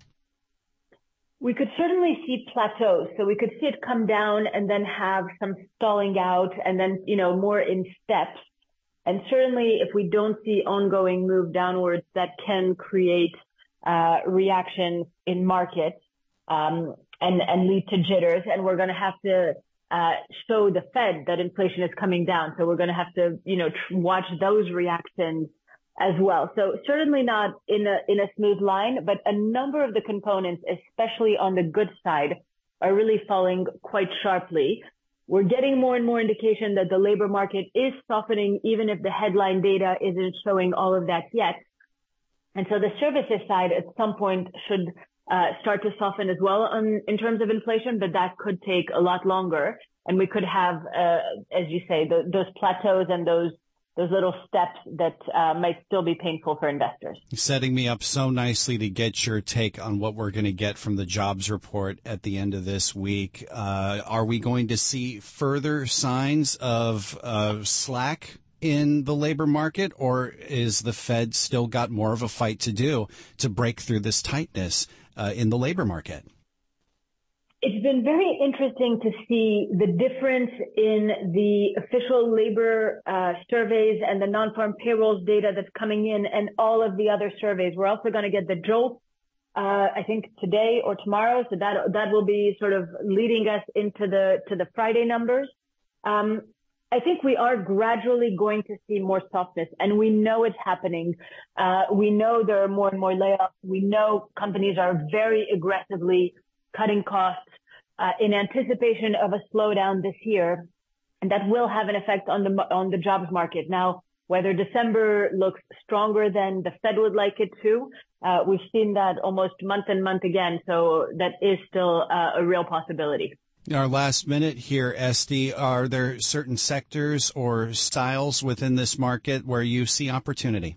We could certainly see plateaus. So we could see it come down and then have some stalling out and then, you know, more in steps. And certainly if we don't see ongoing move downwards, that can create uh, reaction in markets. Um, And, and lead to jitters. And we're going to have to uh, show the Fed that inflation is coming down. So we're going to have to, you know, tr- watch those reactions as well. So certainly not in a in a smooth line, but a number of the components, especially on the good side, are really falling quite sharply. We're getting more and more indication that the labor market is softening, even if the headline data isn't showing all of that yet. And so the services side at some point should Uh, start to soften as well on, in terms of inflation, but that could take a lot longer. And we could have, uh, as you say, the, those plateaus and those those little steps that uh, might still be painful for investors. Setting me up so nicely to get your take on what we're going to get from the jobs report at the end of this week. Uh, are we going to see further signs of uh, slack in the labor market, or is the Fed still got more of a fight to do to break through this tightness Uh, in the labor market? It's been very interesting to see the difference in the official labor uh, surveys and the non-farm payrolls data that's coming in and all of the other surveys. We're also going to get the JOLT, uh, I think today or tomorrow. So that, that will be sort of leading us into the, to the Friday numbers. Um, I think we are gradually going to see more softness, and we know it's happening. Uh, we know there are more and more layoffs. We know companies are very aggressively cutting costs uh, in anticipation of a slowdown this year, and that will have an effect on the on the jobs market. Now, whether December looks stronger than the Fed would like it to, Uh, we've seen that almost month and month again, so that is still uh, a real possibility. In our last minute here, Esty, are there certain sectors or styles within this market where you see opportunity?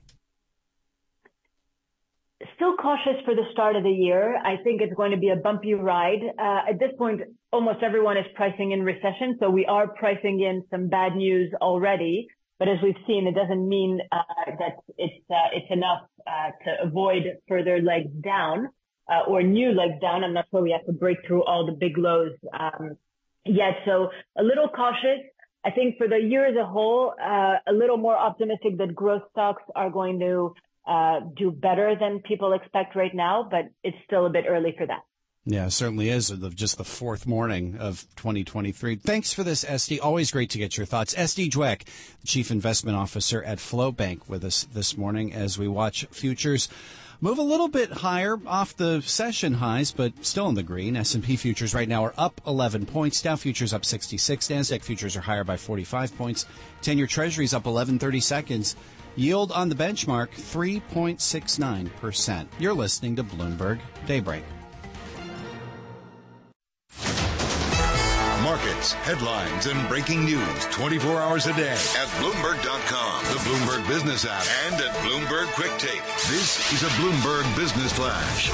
Still cautious for the start of the year. I think it's going to be a bumpy ride. Uh, at this point, almost everyone is pricing in recession, so we are pricing in some bad news already. But as we've seen, it doesn't mean uh, that it's uh, it's enough uh, to avoid further legs down uh, or new legs down. I'm not sure we have to break through all the big lows um, yet. So a little cautious. I think for the year as a whole, uh, a little more optimistic that growth stocks are going to uh, do better than people expect right now, but it's still a bit early for that. Yeah, it certainly is. Of just the fourth morning of twenty twenty-three. Thanks for this, Esty. Always great to get your thoughts. Esty Dweck, Chief Investment Officer at FlowBank, with us this morning as we watch futures move a little bit higher off the session highs, but still in the green. S and P futures right now are up eleven points. Dow futures up sixty-six. NASDAQ futures are higher by forty-five points. ten-year Treasuries up eleven thirty seconds. Yield on the benchmark, three point six nine percent. You're listening to Bloomberg Daybreak. Markets, headlines, and breaking news twenty-four hours a day at Bloomberg dot com, the Bloomberg Business app, and at Bloomberg Quick Take. This is a Bloomberg Business Flash.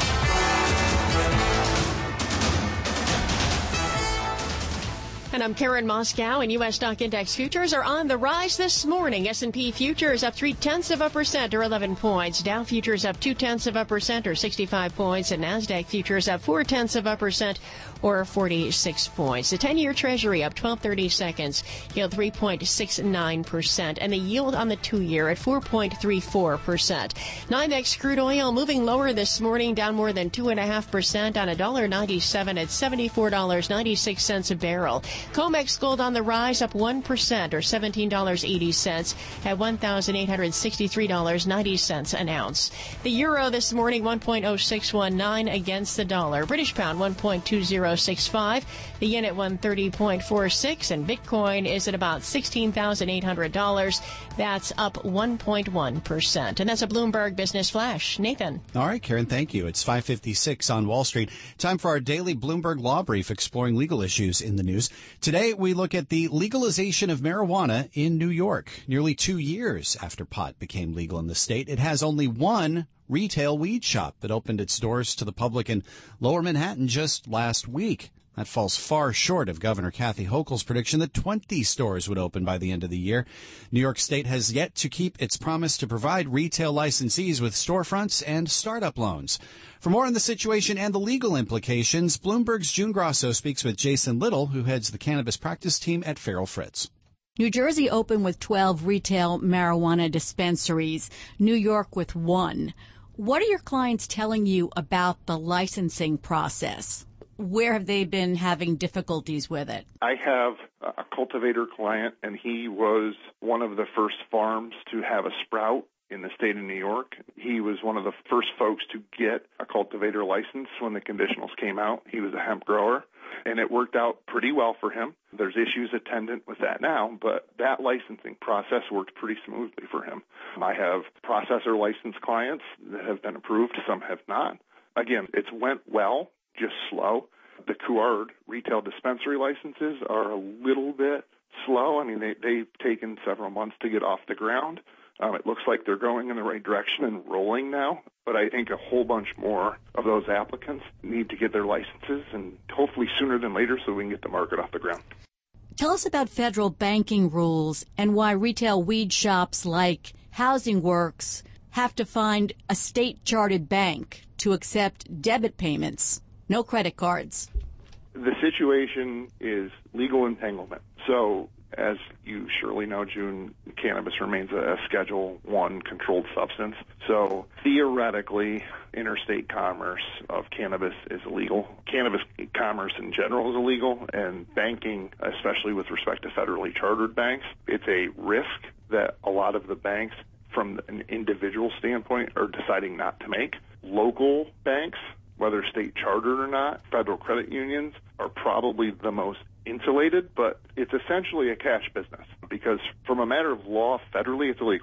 And I'm Karen Moscow, and U S stock index futures are on the rise this morning. S and P futures up three-tenths of a percent, or eleven points. Dow futures up two-tenths of a percent, or sixty-five points. And NASDAQ futures up four-tenths of a percent, or forty-six points. The ten-year Treasury up twelve thirty seconds, yield three point six nine percent. And the yield on the two-year at four point three four percent. NYMEX crude oil moving lower this morning, down more than two point five percent on one dollar ninety-seven at seventy-four dollars and ninety-six cents a barrel. COMEX gold on the rise, up one percent, or seventeen dollars and eighty cents at one thousand eight hundred sixty-three dollars and ninety cents an ounce. The euro this morning, one point oh six one nine against the dollar. British pound, one point two oh six five. The yen at one thirty point four six. And Bitcoin is at about sixteen thousand eight hundred dollars. That's up one point one percent. And that's a Bloomberg Business Flash. Nathan. All right, Karen, thank you. It's five fifty-six on Wall Street. Time for our daily Bloomberg Law Brief, exploring legal issues in the news. Today, we look at the legalization of marijuana in New York. Nearly two years after pot became legal in the state, it has only one retail weed shop that opened its doors to the public in Lower Manhattan just last week. That falls far short of Governor Kathy Hochul's prediction that twenty stores would open by the end of the year. New York State has yet to keep its promise to provide retail licensees with storefronts and startup loans. For more on the situation and the legal implications, Bloomberg's June Grosso speaks with Jason Little, who heads the cannabis practice team at Farrell Fritz. New Jersey opened with twelve retail marijuana dispensaries, New York with one. What are your clients telling you about the licensing process? Where have they been having difficulties with it? I have a cultivator client, and he was one of the first farms to have a sprout in the state of New York. He was one of the first folks to get a cultivator license when the conditionals came out. He was a hemp grower, and it worked out pretty well for him. There's issues attendant with that now, but that licensing process worked pretty smoothly for him. I have processor licensed clients that have been approved. Some have not. Again, it's went well, just slow. The Couard retail dispensary licenses are a little bit slow. I mean, they, they've taken several months to get off the ground. Um, it looks like they're going in the right direction and rolling now, but I think a whole bunch more of those applicants need to get their licenses, and hopefully sooner than later so we can get the market off the ground. Tell us about federal banking rules and why retail weed shops like Housing Works have to find a state-chartered bank to accept debit payments, no credit cards. The situation is legal entanglement. So, as you surely know, June, cannabis remains a Schedule One controlled substance. So theoretically, interstate commerce of cannabis is illegal. Cannabis commerce in general is illegal, and banking, especially with respect to federally chartered banks, it's a risk that a lot of the banks, from an individual standpoint, are deciding not to make. Local banks, whether state chartered or not, federal credit unions are probably the most insulated, but it's essentially a cash business because from a matter of law, federally, it's illegal.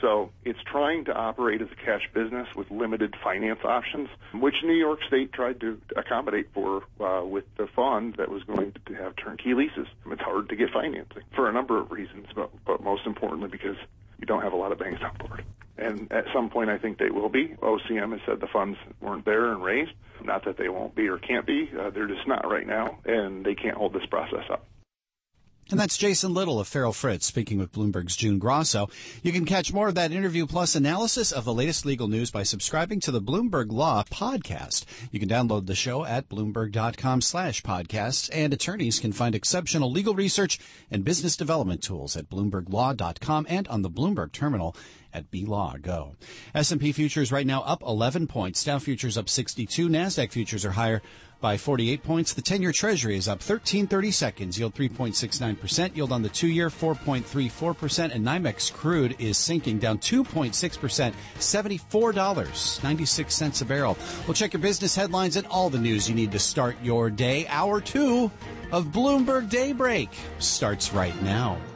So it's trying to operate as a cash business with limited finance options, which New York State tried to accommodate for uh, with the fund that was going to have turnkey leases. It's hard to get financing for a number of reasons, but, but most importantly because you don't have a lot of banks on board. And at some point, I think they will be. O C M has said the funds weren't there and raised. Not that they won't be or can't be. Uh, they're just not right now, and they can't hold this process up. And that's Jason Little of Farrell Fritz speaking with Bloomberg's June Grosso. You can catch more of that interview plus analysis of the latest legal news by subscribing to the Bloomberg Law podcast. You can download the show at Bloomberg.com slash podcasts, and attorneys can find exceptional legal research and business development tools at Bloomberg Law dot com and on the Bloomberg terminal at B Law Go. S and P futures right now up eleven points. Dow futures up sixty-two. NASDAQ futures are higher by forty-eight points. The ten-year Treasury is up thirteen thirty seconds, yield three point six nine percent. Yield on the two-year, four point three four percent. And NYMEX crude is sinking, down two point six percent, seventy-four dollars and ninety-six cents a barrel. We'll check your business headlines and all the news you need to start your day. Hour two of Bloomberg Daybreak starts right now.